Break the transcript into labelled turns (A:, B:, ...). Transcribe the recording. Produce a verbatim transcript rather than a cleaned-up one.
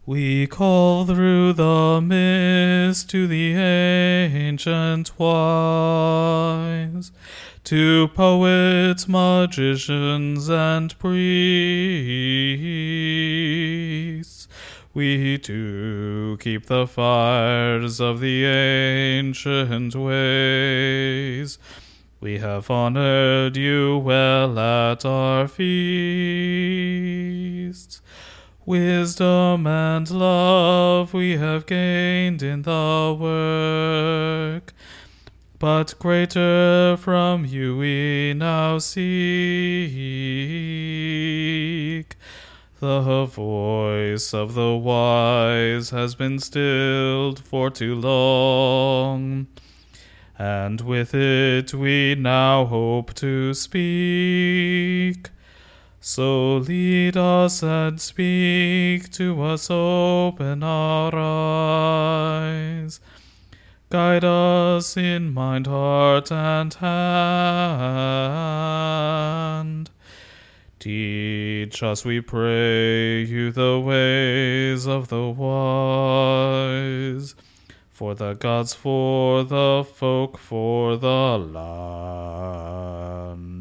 A: We call through the mist to the ancient wise, to poets, magicians, and priests. We do keep the fires of the ancient ways. We have honored you well at our feasts. Wisdom and love we have gained in the work, but greater from you we now seek. The voice of the wise has been stilled for too long, and with it we now hope to speak. So lead us and speak to us, open our eyes. Guide us in mind, heart, and hand. Teach us, we pray you, the ways of the wise. For the gods, for the folk, for the land.